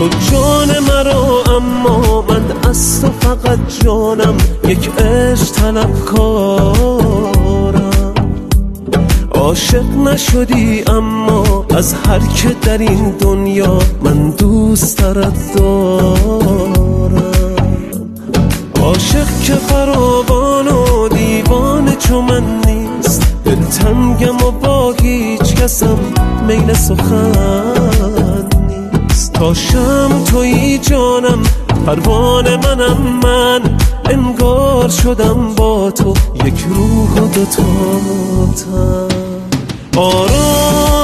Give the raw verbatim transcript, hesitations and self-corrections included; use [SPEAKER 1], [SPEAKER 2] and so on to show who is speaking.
[SPEAKER 1] تو جان مرا، اما من از تو فقط جانم، یک عشق طلبکارم. عاشق نشدی اما از هر که در این دنیا من دوست ترت دارم. عاشق که فراوان و دیوانه چو من نیست، دلتنگم و با هیچ کسم میل سخن نیست. تا شم تویی جانم، پروانه منم من، انگار شدم با تو یک روح و دوتا تن. آرام